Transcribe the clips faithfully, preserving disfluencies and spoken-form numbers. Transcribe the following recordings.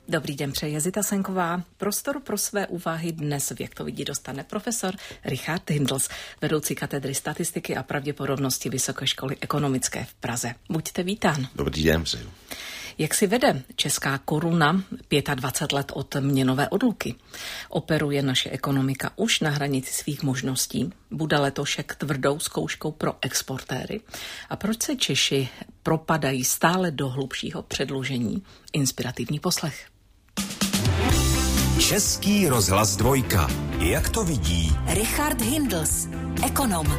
Dobrý den, přeje Zita Senková. Prostor pro své úvahy dnes v Jak to vidí dostane profesor Richard Hindls, vedoucí katedry statistiky a pravděpodobnosti Vysoké školy ekonomické v Praze. Buďte vítán. Dobrý den, přeju. Jak si vede česká koruna dvacet pět let od měnové odluky? Operuje naše ekonomika už na hranici svých možností? Bude letošek tvrdou zkouškou pro exportéry? A proč se Češi propadají stále do hlubšího předlužení? Inspirativní poslech. Český rozhlas dvojka. Jak to vidí Richard Hindls, ekonom.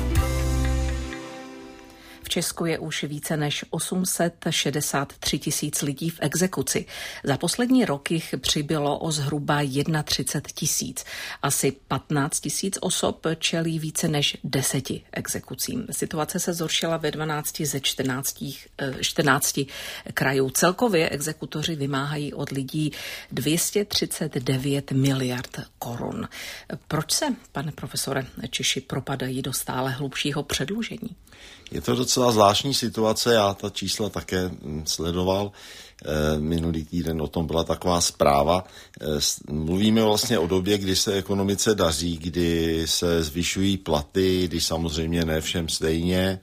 V Česku je už více než osm set šedesát tři tisíc lidí v exekuci. Za poslední rok jich přibylo o zhruba třicet jedna tisíc. Asi patnáct tisíc osob čelí více než deseti exekucím. Situace se zhoršila ve dvanácti ze čtrnácti, čtrnácti krajů. Celkově exekutoři vymáhají od lidí dvě stě třicet devět miliard korun. Proč se, pane profesore, Češi propadají do stále hlubšího předlužení? Je to docela zvláštní situace, já ta čísla také sledoval. Minulý týden o tom byla taková zpráva. Mluvíme vlastně o době, kdy se ekonomice daří, kdy se zvyšují platy, kdy samozřejmě ne všem stejně.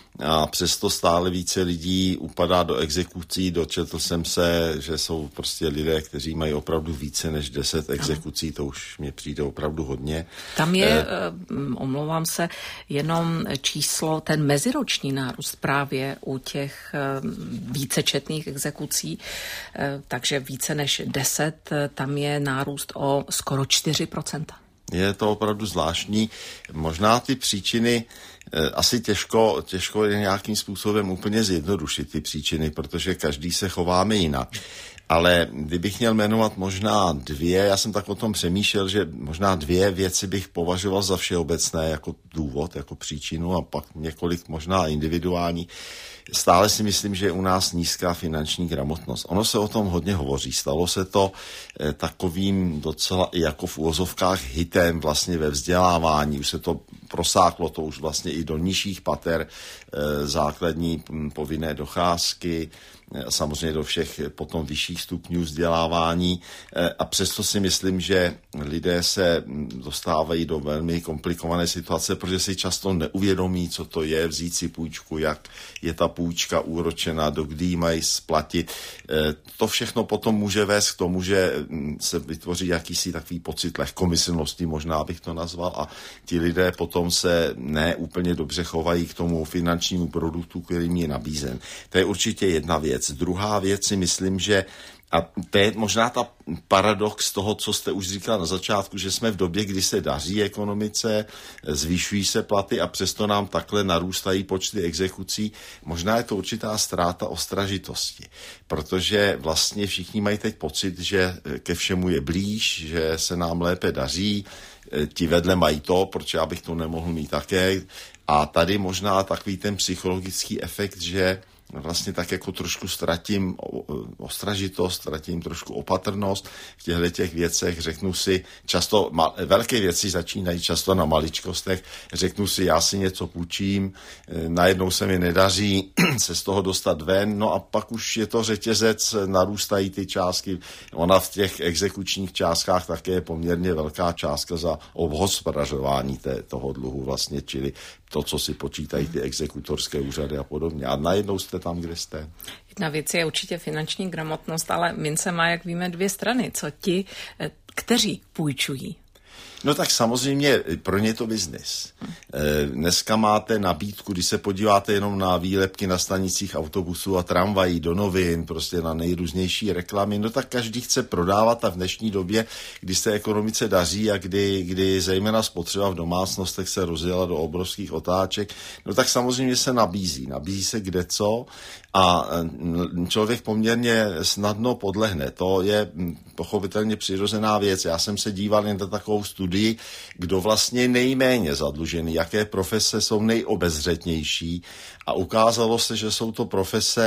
A přesto stále více lidí upadá do exekucí. Dočetl jsem se, že jsou prostě lidé, kteří mají opravdu více než deset exekucí, to už mě přijde opravdu hodně. Tam je, eh, omlouvám se, jenom číslo, ten meziroční nárůst právě u těch eh, vícečetných exekucí, eh, takže více než deset, tam je nárůst o skoro čtyři procenta. Je to opravdu zvláštní. Možná ty příčiny asi těžko, těžko je nějakým způsobem úplně zjednodušit ty příčiny, protože každý se chováme jinak. Ale kdybych měl jmenovat možná dvě, já jsem tak o tom přemýšlel, že možná dvě věci bych považoval za všeobecné jako důvod, jako příčinu a pak několik možná individuální. Stále si myslím, že je u nás nízká finanční gramotnost. Ono se o tom hodně hovoří. Stalo se to eh, takovým docela i jako v úvozovkách hitem vlastně ve vzdělávání. Už se to prosáklo to už vlastně i do nižších pater eh, základní m, povinné docházky, eh, samozřejmě do všech potom vyšších stupňů vzdělávání. Eh, a přesto si myslím, že lidé se dostávají do velmi komplikované situace, protože si často neuvědomí, co to je vzít si půjčku, jak je ta půjčka úročena, do kdy ji mají splatit. To všechno potom může vést k tomu, že se vytvoří jakýsi takový pocit lehkomyslnosti, možná bych to nazval, a ti lidé potom se ne úplně dobře chovají k tomu finančnímu produktu, který je nabízen. To je určitě jedna věc. Druhá věc si myslím, že a to je možná ta paradox toho, co jste už říkal na začátku, že jsme v době, kdy se daří ekonomice, zvýšují se platy a přesto nám takhle narůstají počty exekucí. Možná je to určitá ztráta ostražitosti, protože vlastně všichni mají teď pocit, že ke všemu je blíž, že se nám lépe daří, ti vedle mají to, proč já bych to nemohl mít také. A tady možná takový ten psychologický efekt, že vlastně tak jako trošku ztratím ostražitost, ztratím trošku opatrnost v těchto těch věcech, řeknu si, často ma, velké věci začínají často na maličkostech, řeknu si, já si něco půjčím, najednou se mi nedaří se z toho dostat ven, no a pak už je to řetězec, narůstají ty částky, ona v těch exekučních částkách také je poměrně velká částka za obhospodařování té, toho dluhu vlastně, čili to, co si počítají ty exekutorské úřady a podobně. A najednou jste tam, kde jste. Jedna věc je určitě finanční gramotnost, ale mince má, jak víme, dvě strany. Co ti, kteří půjčují? No tak samozřejmě pro ně je to biznis. Dneska máte nabídku, když se podíváte jenom na výlepky na stanicích autobusů a tramvají, do novin, prostě na nejrůznější reklamy, no tak každý chce prodávat a v dnešní době, kdy se ekonomice daří a kdy, kdy zejména spotřeba v domácnostech se rozjela do obrovských otáček, no tak samozřejmě se nabízí. Nabízí se kdeco a člověk poměrně snadno podlehne. To je pochopitelně přirozená věc. Já jsem se díval jen na takovou studii, kdo vlastně nejméně zadlužený, jaké profese jsou nejobezřetnější a ukázalo se, že jsou to profese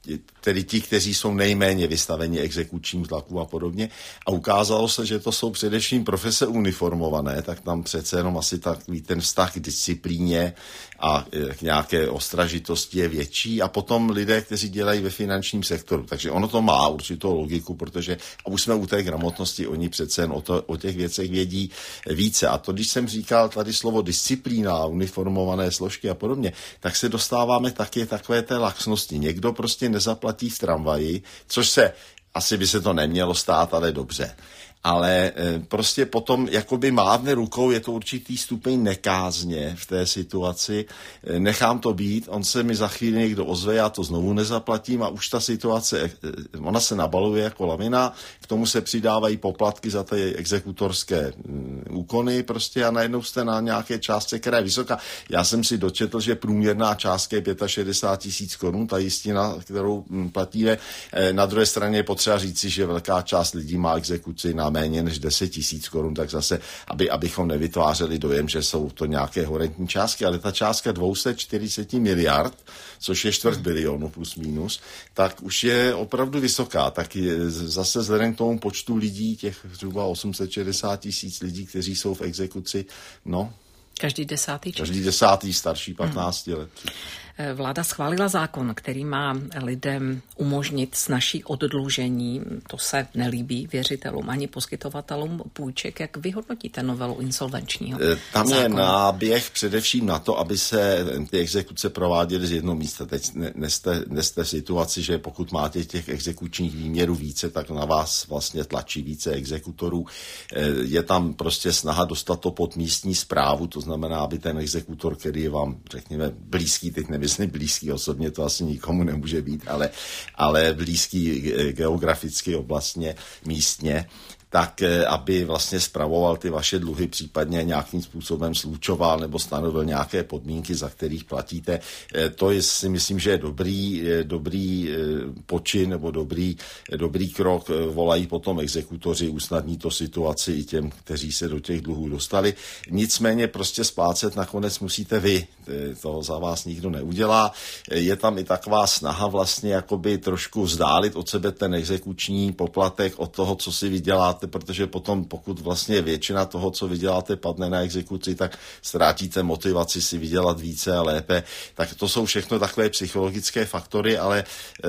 tedy ti, kteří jsou nejméně vystaveni exekučním tlaku a podobně. A ukázalo se, že to jsou především profese uniformované, tak tam přece jenom asi takový ten vztah k disciplíně a k nějaké ostražitosti je větší. A potom lidé, kteří dělají ve finančním sektoru. Takže ono to má určitou logiku, protože a už jsme u té gramotnosti, oni přece jen o, to, o těch věcech vědí více. A to, když jsem říkal tady slovo disciplína, uniformované složky a podobně, tak se dostáváme taky takové té laxnosti. Někdo prostě nezaplatí v tramvaji, což se, asi by se to nemělo stát, ale dobře. Ale prostě potom jakoby mávne rukou, je to určitý stupeň nekázně v té situaci. Nechám to být, on se mi za chvíli někdo ozve, já to znovu nezaplatím a už ta situace, ona se nabaluje jako lavina, k tomu se přidávají poplatky za ty exekutorské úkony prostě a najednou jste na nějaké částce, která je vysoká. Já jsem si dočetl, že průměrná částka je šedesát pět tisíc korun, ta jistina, kterou platíme. Na druhé straně je potřeba říci, že velká část lidí má exekuci na méně než deset tisíc korun, tak zase, aby, abychom nevytvářeli dojem, že jsou to nějaké horentní částky, ale ta částka dvě stě čtyřicet miliard, což je čtvrt bilionu plus minus, tak už je opravdu vysoká. Tak je, zase vzhledem k tomu počtu lidí, těch zhruba osm set šedesát tisíc lidí, kteří jsou v exekuci, no, Každý desátý člověk. Každý desátý starší patnáct hmm. let. Vláda schválila zákon, který má lidem umožnit snazší oddlužení. To se nelíbí věřitelům ani poskytovatelům půjček. Jak vyhodnotíte novelu insolvenčního Tam zákona? je náběh především na to, aby se ty exekuce prováděly z jednoho místa. Teď neste, neste situaci, že pokud máte těch exekučních výměrů více, tak na vás vlastně tlačí více exekutorů. Je tam prostě snaha dostat to pod místní správu, to znamená, aby ten exekutor, který je vám, řekněme, blízký, teď nemyslím blízký osobně, to asi nikomu nemůže být, ale, ale blízký geograficky, oblastně, místně, tak aby vlastně spravoval ty vaše dluhy, případně nějakým způsobem slučoval nebo stanovil nějaké podmínky, za kterých platíte. To je, si myslím, že je dobrý, dobrý počin nebo dobrý, dobrý krok. Volají potom exekutoři, usnadní to situaci i těm, kteří se do těch dluhů dostali. Nicméně prostě splácet nakonec musíte vy. To za vás nikdo neudělá. Je tam i taková snaha vlastně jakoby trošku vzdálit od sebe ten exekuční poplatek od toho, co si vyděláte, protože potom, pokud vlastně většina toho, co vyděláte, padne na exekuci, tak ztrátíte motivaci si vydělat více a lépe. Tak to jsou všechno takové psychologické faktory, ale eh,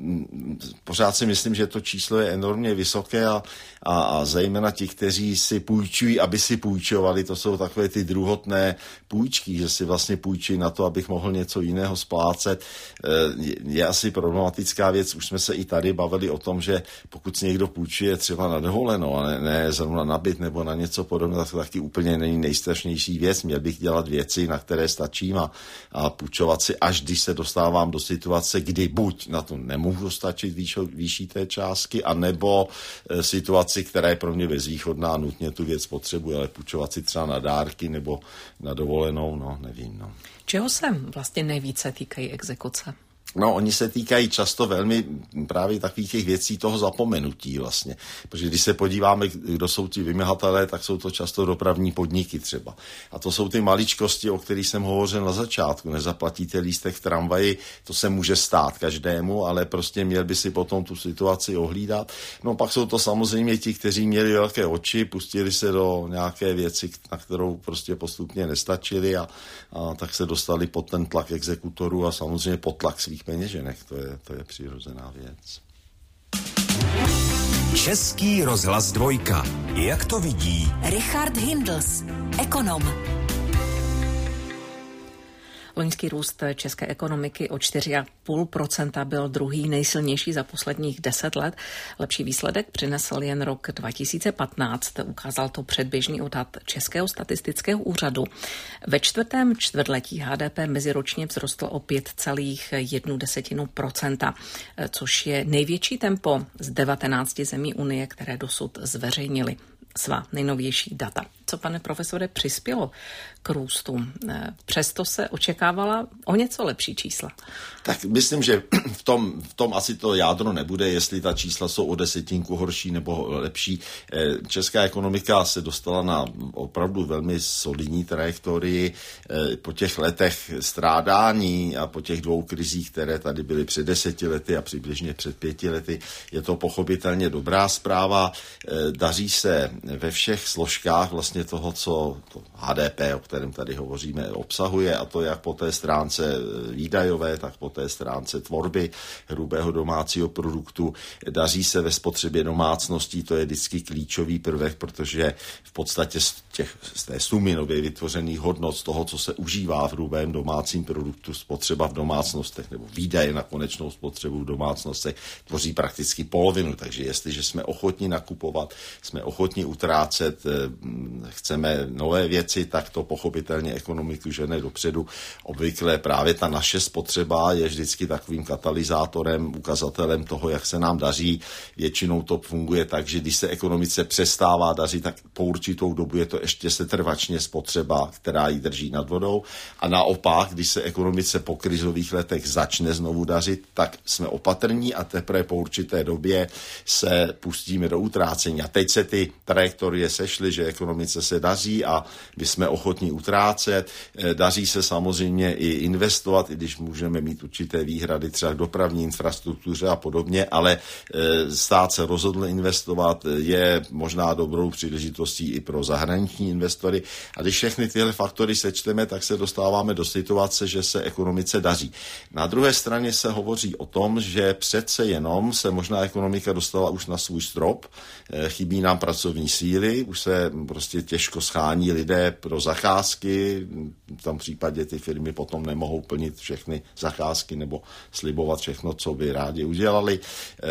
pořád si myslím, že to číslo je enormně vysoké a, a, a zejména ti, kteří si půjčují, aby si půjčovali, to jsou takové ty druhotné půjčky, že si vlastně půjčí na to, abych mohl něco jiného splácet. Eh, je, je asi problematická věc, už jsme se i tady bavili o tom, že pokud si někdo půjčuje třeba na dovolenou, no, ne, ne zrovna na byt nebo na něco podobného, tak to taky úplně není nejstrašnější věc. Měl bych dělat věci, na které stačím a, a půjčovat si, až když se dostávám do situace, kdy buď na to nemůžu stačit výšo, výší té částky, anebo e, situaci, která je pro mě bezvýchodná a nutně tu věc potřebuje, ale půjčovat si třeba na dárky nebo na dovolenou, no, nevím. No. Čeho se vlastně nejvíce týkají exekuce? No, oni se týkají často velmi právě takových těch věcí toho zapomenutí vlastně. Protože když se podíváme, kdo jsou ti vymahatelé, tak jsou to často dopravní podniky třeba. A to jsou ty maličkosti, o kterých jsem hovořil na začátku. Nezaplatíte lístek v tramvaji, to se může stát každému, ale prostě měl by si potom tu situaci ohlídat. No pak jsou to samozřejmě ti, kteří měli velké oči, pustili se do nějaké věci, na kterou prostě postupně nestačili a, a tak se dostali pod ten tlak exekutorů a samozřejmě pod tlak svých peněženek, to je, to je přirozená věc. Český rozhlas dvojka. Jak to vidí Richard Hindls, ekonom. Loňský růst české ekonomiky o čtyři celá pět procenta byl druhý nejsilnější za posledních deset let. Lepší výsledek přinesl jen rok dva tisíce patnáct, ukázal to předběžný odhad Českého statistického úřadu. Ve čtvrtém čtvrtletí H D P meziročně vzrostl o pět celá jedna procenta, což je největší tempo z devatenácti zemí Unie, které dosud zveřejnily svá nejnovější data. co, pane profesore, přispělo k růstu. Přesto se očekávala o něco lepší čísla. Tak myslím, že v tom, v tom asi to jádro nebude, jestli ta čísla jsou o desetinku horší nebo lepší. Česká ekonomika se dostala na opravdu velmi solidní trajektorii po těch letech strádání a po těch dvou krizích, které tady byly před deseti lety a přibližně před pěti lety. Je to pochopitelně dobrá zpráva. Daří se ve všech složkách vlastně toho, co to H D P, o kterém tady hovoříme, obsahuje, a to jak po té stránce výdajové, tak po té stránce tvorby hrubého domácího produktu. Daří se ve spotřebě domácností, to je vždycky klíčový prvek, protože v podstatě z, těch, z té sumy nově vytvořených hodnot, z toho, co se užívá v hrubém domácím produktu, spotřeba v domácnostech nebo výdaje na konečnou spotřebu v domácnostech tvoří prakticky polovinu. Takže jestliže jsme ochotní nakupovat, jsme ochotní utrácet, chceme nové věci, tak to pochopitelně ekonomiku žene dopředu. Obvykle právě ta naše spotřeba je vždycky takovým katalyzátorem, ukazatelem toho, jak se nám daří. Většinou to funguje tak, že když se ekonomice přestává dařit, tak po určitou dobu je to ještě setrvačně spotřeba, která ji drží nad vodou. A naopak, když se ekonomice po krizových letech začne znovu dařit, tak jsme opatrní a teprve po určité době se pustíme do utrácení. A teď se ty trajektorie sešly, že ekonomice se daří a my jsme ochotní utrácet. Daří se samozřejmě i investovat, i když můžeme mít určité výhrady třeba k dopravní infrastruktuře a podobně, ale stát se rozhodl investovat, je možná dobrou příležitostí i pro zahraniční investory. A když všechny tyhle faktory sečteme, tak se dostáváme do situace, že se ekonomice daří. Na druhé straně se hovoří o tom, že přece jenom se možná ekonomika dostala už na svůj strop, chybí nám pracovní síly, už se prostě těžko schání lidé pro zakázky, v tom případě ty firmy potom nemohou plnit všechny zakázky nebo slibovat všechno, co by rádi udělali.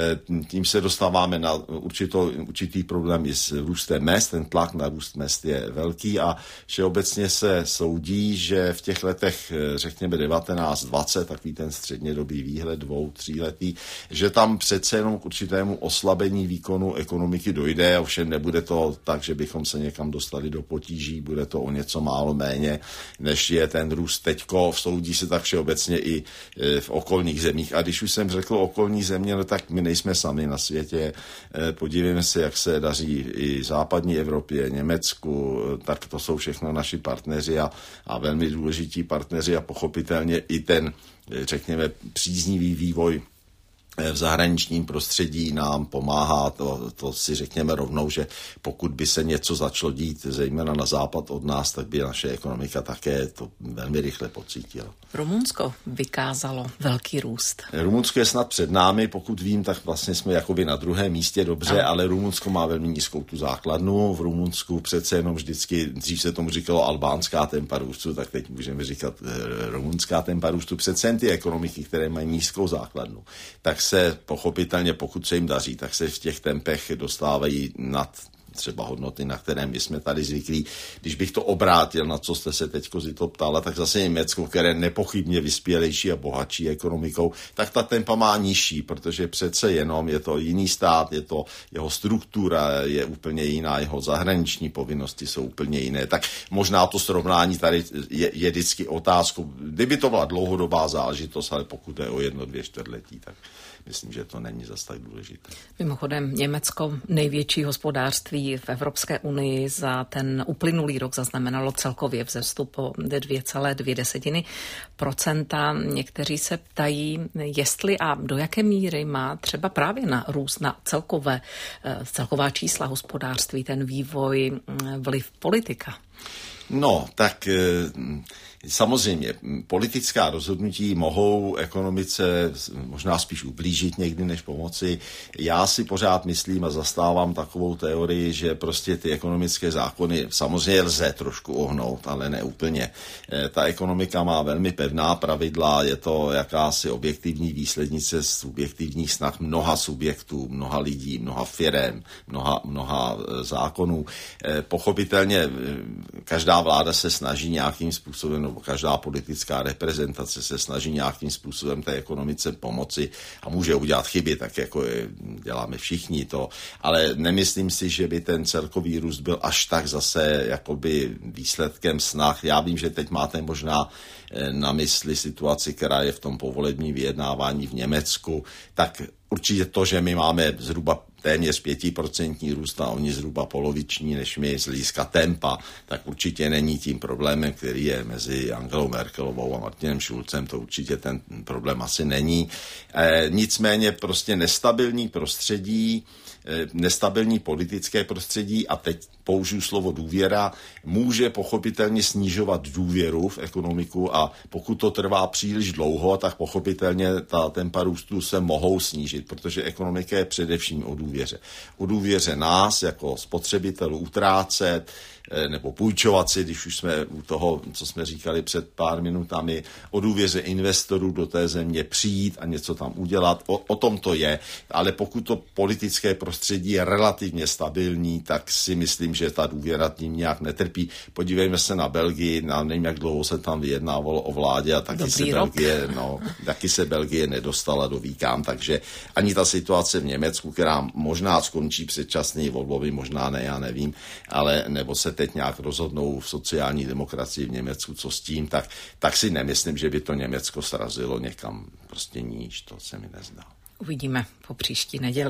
Tím se dostáváme na určito, určitý problém i s růstem mezd, ten tlak na růst mezd je velký a všeobecně se soudí, že v těch letech, řekněme devatenáct dvacet, takový ten střednědobý výhled dvou, tříletý, že tam přece jenom k určitému oslabení výkonu ekonomiky dojde, ovšem nebude to tak, že bychom se někam dostali do potíží, bude to o něco málo méně, než je ten růst teďko. Soudí se tak všeobecně i v okolních zemích. A když už jsem řekl okolní země, no tak my nejsme sami na světě. Podívejme se, jak se daří i západní Evropě, Německu, tak to jsou všechno naši partneři a, a velmi důležití partneři a pochopitelně i ten, řekněme, příznivý vývoj v zahraničním prostředí nám pomáhá, to, to si řekněme rovnou, že pokud by se něco začalo dít, zejména na západ od nás, tak by naše ekonomika také to velmi rychle pocítila. Rumunsko vykázalo velký růst. Rumunsko je snad před námi, pokud vím, tak vlastně jsme jakoby na druhém místě, dobře, no. Ale Rumunsko má velmi nízkou tu základnu. V Rumunsku přece jenom vždycky, dřív se tomu říkalo albánská tempa růstu, tak teď můžeme říkat rumunská tempa růstu. Přece ty ekonomiky, které mají nízkou základnu, tak se pochopitelně, pokud se jim daří, tak se v těch tempech dostávají nad třeba hodnoty, na které my jsme tady zvyklí. Když bych to obrátil, na co jste se teďko si to ptala, tak zase Německo, které nepochybně vyspělejší a bohatší ekonomikou, tak ta tempa má nižší, protože přece jenom je to jiný stát, je to jeho struktura je úplně jiná, jeho zahraniční povinnosti jsou úplně jiné. Tak možná to srovnání tady je, je vždycky otázkou. Kdyby to byla dlouhodobá záležitost, ale pokud je o jedno, dvě čtvrtletí, tak myslím, že to není zas tak důležité. Mimochodem Německo, největší hospodářství v Evropské unii, za ten uplynulý rok zaznamenalo celkově vzestup o dvě celé dvě procenta. Někteří se ptají, jestli a do jaké míry má třeba právě na růst, na celkové, celková čísla hospodářství, ten vývoj vliv politika. No, tak samozřejmě politická rozhodnutí mohou ekonomice možná spíš ublížit někdy než pomoci. Já si pořád myslím a zastávám takovou teorii, že prostě ty ekonomické zákony samozřejmě lze trošku ohnout, ale ne úplně. Ta ekonomika má velmi pevná pravidla, je to jakási objektivní výslednice subjektivních snah mnoha subjektů, mnoha lidí, mnoha firem, mnoha, mnoha zákonů. Pochopitelně každá vláda se snaží nějakým způsobem, nebo každá politická reprezentace se snaží nějakým způsobem té ekonomice pomoci a může udělat chyby, tak jako je, děláme všichni to, ale nemyslím si, že by ten celkový růst byl až tak zase jakoby výsledkem snah. Já vím, že teď máte možná na mysli situaci, která je v tom povolebním vyjednávání v Německu, tak určitě to, že my máme zhruba téměř pětiprocentní růst a oni zhruba poloviční než my z hlediska tempa, tak určitě není tím problémem, který je mezi Angelou Merkelovou a Martinem Schulzem, to určitě ten problém asi není. E, nicméně prostě nestabilní prostředí, e, nestabilní politické prostředí, a teď použiju slovo důvěra, může pochopitelně snižovat důvěru v ekonomiku a pokud to trvá příliš dlouho, tak pochopitelně ta tempa růstu se mohou snížit, protože ekonomika je především o důvěře. O důvěře nás jako spotřebitelů utrácet nebo půjčovat si, když už jsme u toho, co jsme říkali před pár minutami, o důvěře investorů do té země přijít a něco tam udělat. O, o tom to je, ale pokud to politické prostředí je relativně stabilní, tak si myslím, že ta důvěra tím nějak netrpí. Podívejme se na Belgii, na nevím, jak dlouho se tam vyjednávalo o vládě a taky se, Belgie, no, taky se Belgie nedostala do výkám, takže ani ta situace v Německu, která možná skončí předčasný volbami, možná ne, já nevím, ale nebo se teď nějak rozhodnou v sociální demokracii v Německu, co s tím, tak, tak si nemyslím, že by to Německo srazilo někam prostě níž, to se mi nezdá. Uvidíme po příští neděli.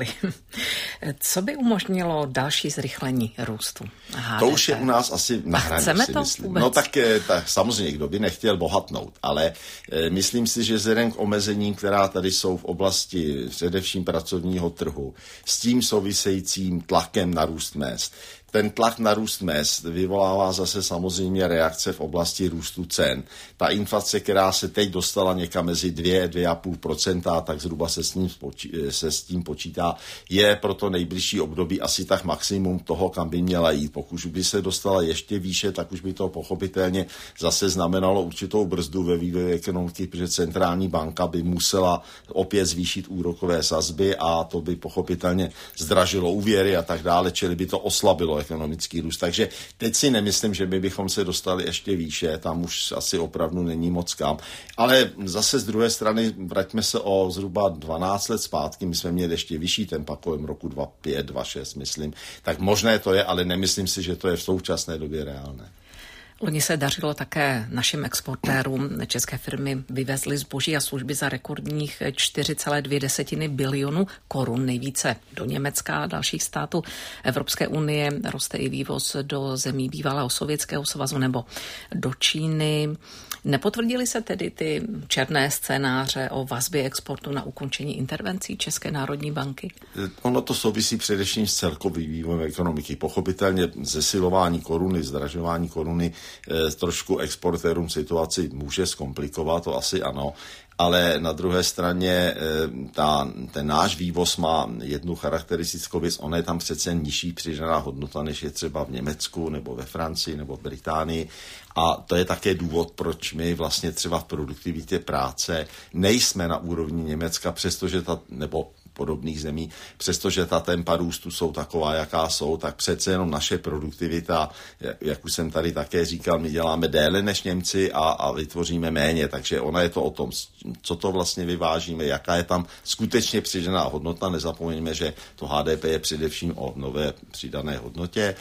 Co by umožnilo další zrychlení růstu H D P? To už je u nás asi na hraně, chceme si to myslím. vůbec? No tak, tak samozřejmě, kdo by nechtěl bohatnout, ale e, myslím si, že vzhledem k omezením, která tady jsou v oblasti především pracovního trhu, s tím souvisejícím tlakem na růst mezd, ten tlak na růst mezd vyvolává zase samozřejmě reakce v oblasti růstu cen. Ta inflace, která se teď dostala někam mezi dva až dva a půl procenta, tak zhruba se s, ním spočí, se s tím počítá, je pro to nejbližší období asi tak maximum toho, kam by měla jít. Pokud by se dostala ještě výše, tak už by to pochopitelně zase znamenalo určitou brzdu ve vývoji ekonomiky, protože centrální banka by musela opět zvýšit úrokové sazby a to by pochopitelně zdražilo úvěry a tak dále, čili by to oslabilo ekonomický růst. Takže teď si nemyslím, že by bychom se dostali ještě výše, tam už asi opravdu není moc kam. Ale zase z druhé strany vraťme se o zhruba dvanáct let zpátky, my jsme měli ještě vyšší tempa kolem roku dva pět, dva šest, myslím. Tak možné to je, ale nemyslím si, že to je v současné době reálné. Loni se dařilo také našim exportérům. České firmy vyvezly zboží a služby za rekordních čtyři celé dvě bilionu korun, nejvíce do Německa a dalších států Evropské unie. Roste i vývoz do zemí bývalého Sovětského svazu nebo do Číny. Nepotvrdily se tedy ty černé scénáře o vazbě exportu na ukončení intervencí České národní banky? Ono to souvisí především s celkovým vývojem ekonomiky. Pochopitelně zesilování koruny, zdražování koruny eh, trošku exportérům situaci může zkomplikovat, to asi ano. Ale na druhé straně ta, ten náš vývoz má jednu charakteristickou věc, ona je tam přece nižší přidaná hodnota, než je třeba v Německu nebo ve Francii nebo v Británii. A to je také důvod, proč my vlastně třeba v produktivitě práce nejsme na úrovni Německa, přestože ta, nebo podobných zemí, přestože ta tempa růstu jsou taková, jaká jsou, tak přece jenom naše produktivita, jak už jsem tady také říkal, my děláme déle než Němci a, a vytvoříme méně, takže ona je to o tom, co to vlastně vyvážíme, jaká je tam skutečně přidaná hodnota. Nezapomeňme, že to H D P je především o nové přidané hodnotě. E,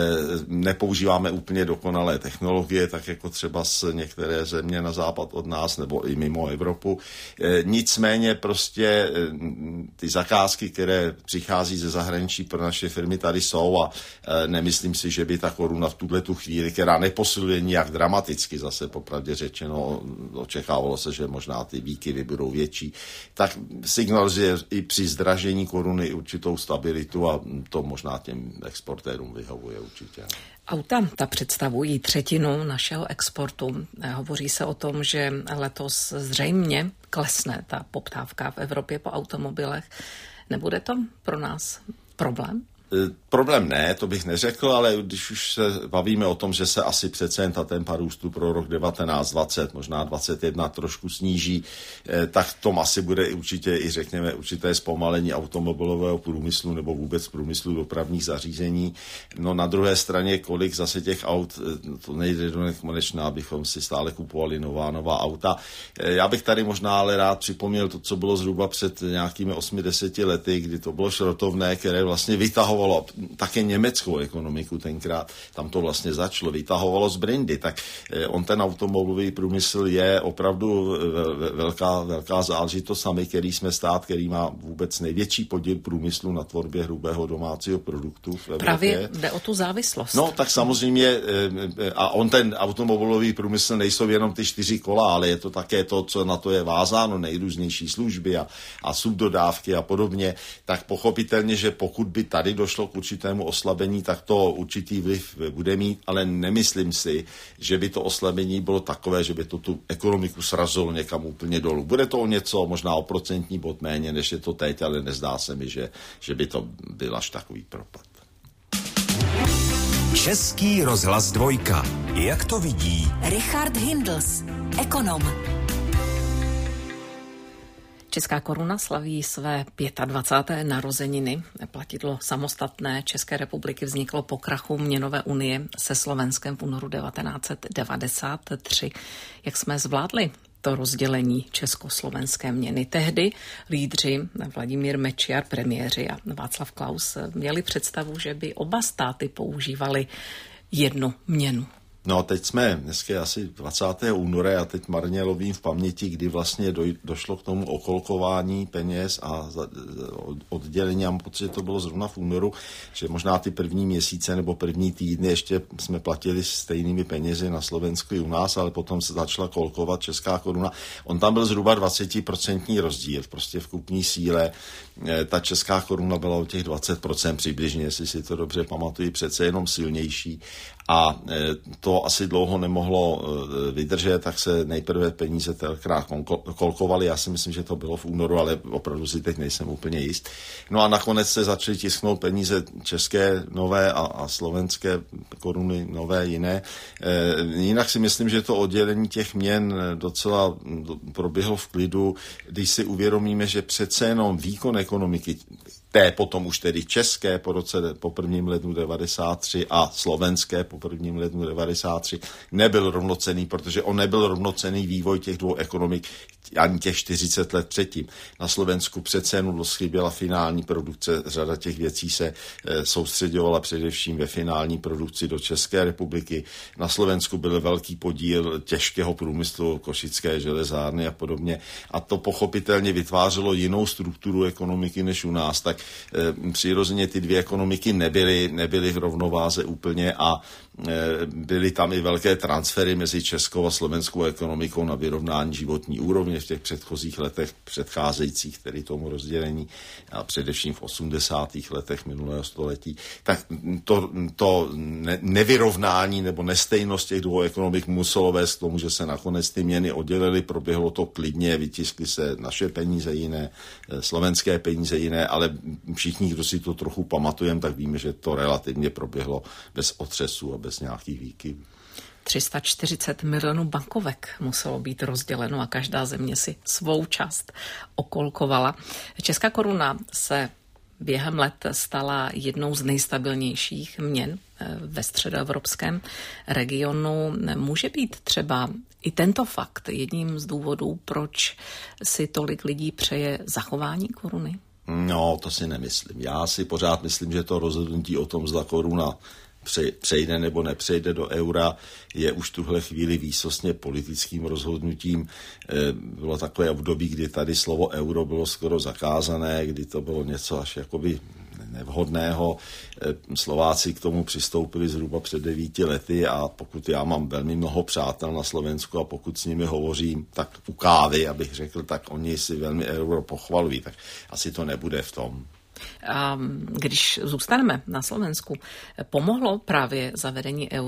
nepoužíváme úplně dokonalé technologie, tak jako třeba z některé země na západ od nás, nebo i mimo Evropu. E, nicméně prostě ty zakázky, které přichází ze zahraničí pro naše firmy, tady jsou a e, nemyslím si, že by ta koruna v tuhletu chvíli, která neposiluje nijak dramaticky, zase popravdě řečeno, očekávalo se, že možná ty výkyvy budou větší, tak signalizuje i při zdražení koruny určitou stabilitu a to možná těm exportérům vyhovuje určitě. Auta, ta představují třetinu našeho exportu. Hovoří se o tom, že letos zřejmě klesne ta poptávka v Evropě po automobilech. Nebude to pro nás problém? Problém ne, to bych neřekl, ale když už se bavíme o tom, že se asi přece jen ta tempa růstu pro rok devatenáct dvacet, možná dvacet jedna trošku sníží, tak tom asi bude určitě i řekněme určité zpomalení automobilového průmyslu nebo vůbec průmyslu dopravních zařízení. No na druhé straně, kolik zase těch aut, to nejde do nekonečna, abychom si stále kupovali nová, nová auta. Já bych tady možná ale rád připomněl to, co bylo zhruba před nějakými osmi deseti lety, kdy to bylo šrotovné, které vlastně vytahovalo také německou ekonomiku tenkrát, tam to vlastně začalo, vytahovalo z brindy, tak on ten automobilový průmysl je opravdu velká, velká záležitost, sami, který jsme stát, který má vůbec největší podíl průmyslu na tvorbě hrubého domácího produktu v Evropě. Právě jde o tu závislost. No, tak samozřejmě, a on ten automobilový průmysl nejsou jenom ty čtyři kola, ale je to také to, co na to je vázáno, nejrůznější služby a, a subdodávky a podobně, tak pochopitelně, že pokud by tady došlo k určitému oslabení, tak to určitý vliv bude mít, ale nemyslím si, že by to oslabení bylo takové, že by to tu ekonomiku srazilo někam úplně dolů. Bude to o něco, možná o procentní bod méně, než je to teď, ale nezdá se mi, že, že by to byl až takový propad. Český rozhlas dvojka. Jak to vidí Richard Hindls, ekonom. Česká koruna slaví své dvacáté páté narozeniny. Platidlo samostatné České republiky vzniklo po krachu měnové unie se Slovenskem v únoru devatenáct set devadesát tři. Jak jsme zvládli to rozdělení československé měny? Tehdy lídři Vladimír Mečiar, premiéři a Václav Klaus měli představu, že by oba státy používali jednu měnu. No teď jsme, dneska je asi dvacátého února a teď marně lovím v paměti, kdy vlastně doj, došlo k tomu okolkování peněz a za, oddělení. Já mám pocit, že to bylo zrovna v únoru, že možná ty první měsíce nebo první týdny ještě jsme platili stejnými penězi na Slovensku i u nás, ale potom se začala kolkovat česká koruna. On tam byl zhruba dvacetiprocentní rozdíl, prostě v kupní síle. Ta česká koruna byla o těch dvacet procent přibližně, jestli si to dobře pamatuju, přece jenom silnější. A to asi dlouho nemohlo vydržet, tak se nejprve peníze tenkrát kolkovaly. Já si myslím, že to bylo v únoru, ale opravdu si teď nejsem úplně jist. No a nakonec se začaly tisknout peníze české nové a, a slovenské koruny nové jiné. E, jinak si myslím, že to oddělení těch měn docela proběhlo v klidu, když si uvědomíme, že přece jenom výkon ekonomiky té potom už tedy české po roce po prvním lednu devadesát tři a slovenské po prvním lednu devadesát tři nebyl rovnocenný, protože on nebyl rovnocenný vývoj těch dvou ekonomik ani těch čtyřicet let předtím. Na Slovensku přece jenom doschyběla finální produkce, řada těch věcí se e, soustředovala především ve finální produkci do České republiky. Na Slovensku byl velký podíl těžkého průmyslu, košické železárny a podobně. A to pochopitelně vytvářelo jinou strukturu ekonomiky než u nás. Tak e, přirozeně ty dvě ekonomiky nebyly, nebyly v rovnováze úplně a e, byly tam i velké transfery mezi českou a slovenskou ekonomikou na vyrovnání životní úrovně v těch předchozích letech předcházejících, tedy tomu rozdělení, a především v osmdesátých letech minulého století. Tak to, to ne, nevyrovnání nebo nestejnost těch dvou ekonomik muselo vést k tomu, že se nakonec ty měny oddělily, proběhlo to klidně, vytiskly se naše peníze jiné, slovenské peníze jiné, ale všichni, kdo si to trochu pamatujeme, tak víme, že to relativně proběhlo bez otřesu a bez nějakých výkyvů. tři sta čtyřicet milionů bankovek muselo být rozděleno a každá země si svou část okolkovala. Česká koruna se během let stala jednou z nejstabilnějších měn ve středoevropském regionu. Může být třeba i tento fakt jedním z důvodů, proč si tolik lidí přeje zachování koruny? No, to si nemyslím. Já si pořád myslím, že to rozhodnutí o tom, zda koruna přejde nebo nepřejde do eura, je už tuhle chvíli výsostně politickým rozhodnutím. Bylo takové období, kdy tady slovo euro bylo skoro zakázané, kdy to bylo něco až jakoby nevhodného. Slováci k tomu přistoupili zhruba před devíti lety a pokud já mám velmi mnoho přátel na Slovensku a pokud s nimi hovořím, tak u kávy, abych řekl, tak oni si velmi euro pochvalují, tak asi to nebude v tom. A když zůstaneme na Slovensku, pomohlo právě zavedení eura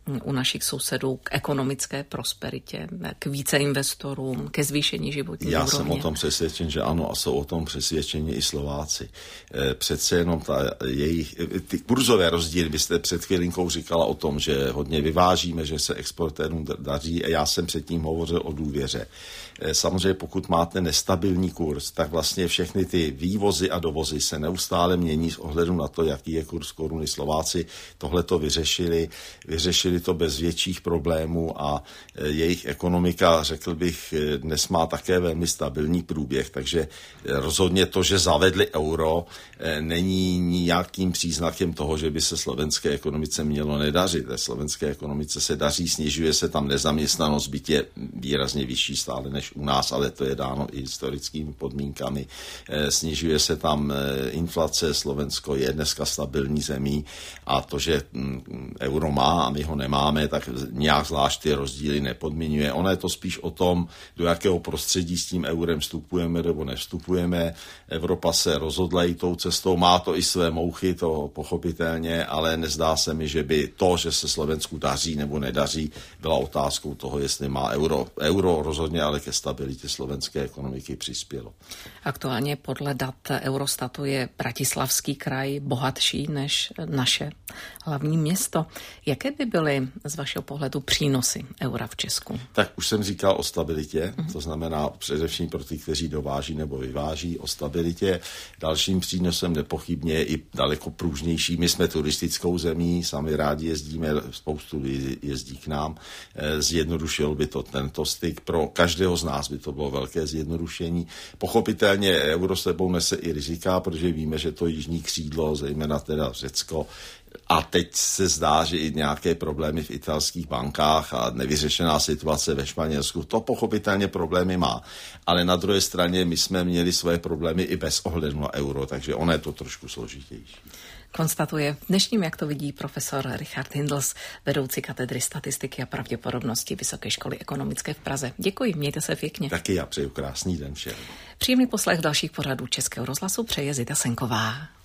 u našich sousedů k ekonomické prosperitě, k více investorům, ke zvýšení životní Já úrovně? jsem o tom přesvědčen, že ano, a jsou o tom přesvědčeni i Slováci. Přece jenom ta jejich, ty kurzové rozdíly, vy jste před chvilinkou říkala o tom, že hodně vyvážíme, že se exportérům daří, a já jsem předtím hovořil o důvěře. Samozřejmě pokud máte nestabilní kurz, tak vlastně všechny ty vývozy a dovozy se neustále mění s ohledem na to, jaký je kurz koruny. Slováci tohle to vyřešili, vyřešili to bez větších problémů a jejich ekonomika, řekl bych, dnes má také velmi stabilní průběh, takže rozhodně to, že zavedli euro, není nijakým příznakem toho, že by se slovenské ekonomice mělo nedařit. Ve slovenské ekonomice se daří, snižuje se tam nezaměstnanost, byť je výrazně vyšší stále než u nás, ale to je dáno i historickými podmínkami. Snižuje se tam inflace, Slovensko je dneska stabilní zemí a to, že euro má a my ho nemáme, tak nějak zvlášť ty rozdíly nepodmiňuje. Ono je to spíš o tom, do jakého prostředí s tím eurem vstupujeme nebo nevstupujeme. Evropa se rozhodla i tou cestou, má to i své mouchy, to pochopitelně, ale nezdá se mi, že by to, že se Slovensku daří nebo nedaří, byla otázkou toho, jestli má euro. Euro rozhodně ale ke stabilitě slovenské ekonomiky přispělo. Aktuálně podle dat Eurostatu je Bratislavský kraj bohatší než naše hlavní město. Jaké by byly z vašeho pohledu přínosy eura v Česku? Tak už jsem říkal o stabilitě, to znamená především pro ty, kteří dováží nebo vyváží, o stabilitě. Dalším přínosem nepochybně je i daleko pružnější. My jsme turistickou zemí, sami rádi jezdíme, spoustu lidí jezdí k nám. Zjednodušil by to tento styk. Pro každého z nás by to bylo velké zjednodušení. Pochopitelně euro sebou nese i rizika, protože víme, že to jižní křídlo, zejména teda Řecko, a teď se zdá, že i nějaké problémy v italských bankách a nevyřešená situace ve Španělsku, to pochopitelně problémy má. Ale na druhé straně my jsme měli své problémy i bez ohledu na euro, takže ono je to trošku složitější. Konstatuje v dnešním Jak to vidí profesor Richard Hindls, vedoucí katedry statistiky a pravděpodobnosti Vysoké školy ekonomické v Praze. Děkuji, mějte se pěkně. Taky já přeju krásný den všem. Příjemný poslech dalších pořadů Českého rozhlasu přeje Zita Senková.